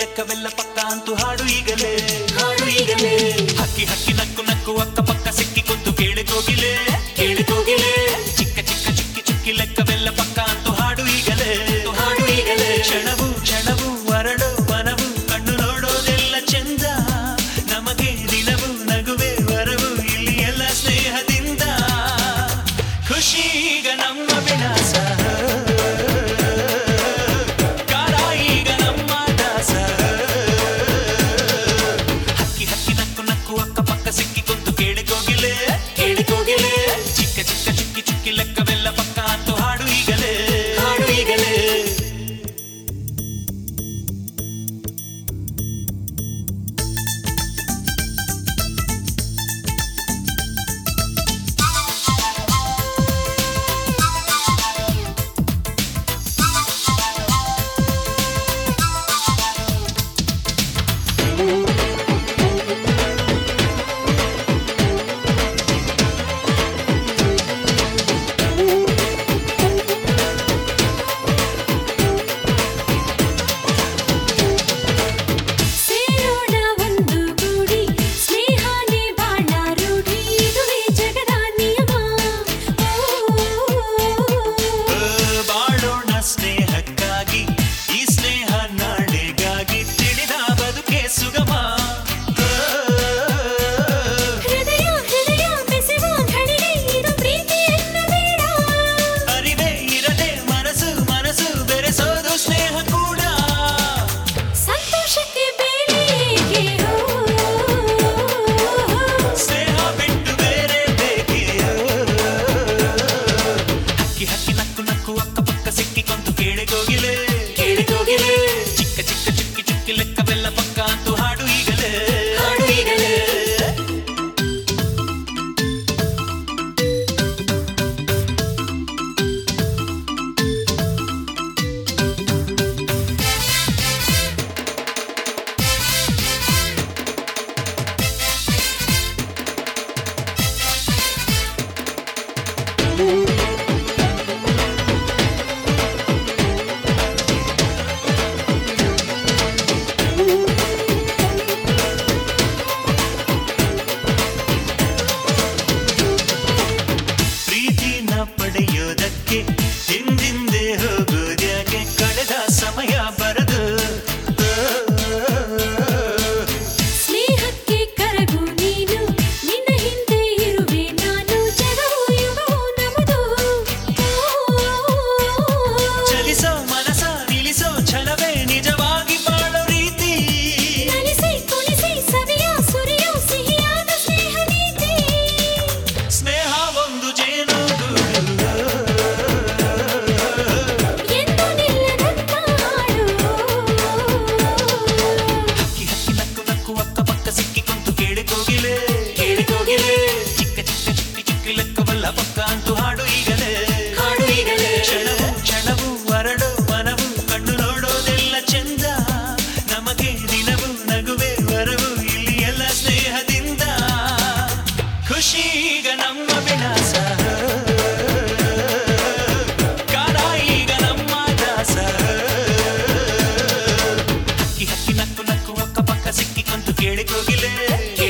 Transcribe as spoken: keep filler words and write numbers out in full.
ಲೆಕ್ಕವೆಲ್ಲ ಪಕ್ಕ ಅಂತೂ ಹಾಡು ಈಗಲೇ ಹಾಡು ಈಗಲೇ ಹಕ್ಕಿ ಹಕ್ಕಿ ನಕ್ಕು ನಕ್ಕು ಅಕ್ಕ ಪಕ್ಕ ಸಿಕ್ಕಿ ಕುಂತು ಕೇಳಿ ಕೋಗಿಲೆ ಕೇಳಿ ಕೋಗಿಲೆ ಚಿಕ್ಕ ಚಿಕ್ಕ ಚುಕ್ಕಿ ಚುಕ್ಕಿ ಲೆಕ್ಕವೆಲ್ಲ ಪಕ್ಕ ಅಂತೂ ಹಾಡು ಈಗಲೇ ಹಾಡು ಈಗಲೇ ಕ್ಷಣವು ಕ್ಷಣವು ವರಡು ವನವು ಕಣ್ಣು ನೋಡೋದೆಲ್ಲ ಚಂದ ನಮಗೆ ದಿನವು ನಗುವೆ ವರವು ಇಲ್ಲಿ ಎಲ್ಲ ಸ್ನೇಹದಿಂದ ಖುಷಿ ಈಗ ನಮ್ಮ ವಿನಾಶ ಲೆಕ್ಕವೆಲ್ಲ ಪಕ್ಕ ಅಂತೂ ಹಾಡು ಈಗಲೇ ಹಾಡು ಈಗಲೇ ಚಿಕ್ಕ ಚಿಕ್ಕ ಚುಕ್ಕಿ ಚುಕ್ಕಿ ಲೆಕ್ಕವೆಲ್ಲ ಪಕ್ಕ ಅಂತೂ ಹಾಡು ಈಗಲೇ ಹಾಡು ಈಗಲೇ ಪಡೆಯೋದಕ್ಕೆ ಹಿಂದಿಂದೆ ಹೋಗೋದ್ಯಾಕೆ ಕಳೆದ ಸಮಯ ಬರದು ಸ್ನೇಹಕ್ಕೆ ಕರಗು ನೀನು ನಿನ್ನ ಹಿಂದೆ ಇರುವೆ ನಾನು ಜಗವು ಯುಗವು ನಮದು ಚಲಿಸೋ ಮನಸ ನಿಲ್ಲಿಸೋ ಛಲವೇ ನಿಜವಾಗಿ ಬಾಳೋ ರೀತಿ ನಲಿಸಿ ಕುಣಿಸಿ ಸವಿಯ ಸುರಿಯೋ ಸಿಹಿಯಾದ ಸ್ನೇಹ ನೀತಿ ಸ್ನೇಹ ಒಂದು ಜೇನು ಚಿಕ್ಕ ಚಿಕ್ಕ ಚುಕ್ಕಿ ಚುಕ್ಕಿ ಲೆಕ್ಕವಲ್ಲ ಪಕ್ಕ ಅಂತೂ ಹಾಡು ಈಗಲೇ ಹಾಡು ಈಗಲೇ ಕ್ಷಣವು ಕ್ಷಣವು ವರಡು ಮನವು ಕಣ್ಣು ನೋಡೋದೆಲ್ಲ ಚಂದ ನಮಗೆ ದಿನವು ನಗುವೆ ವರವು ಇಲ್ಲಿ ಎಲ್ಲ ಸ್ನೇಹದಿಂದ ಖುಷಿ ಈಗ ನಮ್ಮ ವಿನಾಶ ಕಾಲ ಈಗ ನಮ್ಮ ದಾಸ ಹಕ್ಕಿ ಹಕ್ಕಿ ನಕ್ಕು ನಕ್ಕು ಅಕ್ಕ ಪಕ್ಕ ಸಿಕ್ಕಿ ಕುಂತು ಕೇಳಿ ಕೋಗಿಲೆ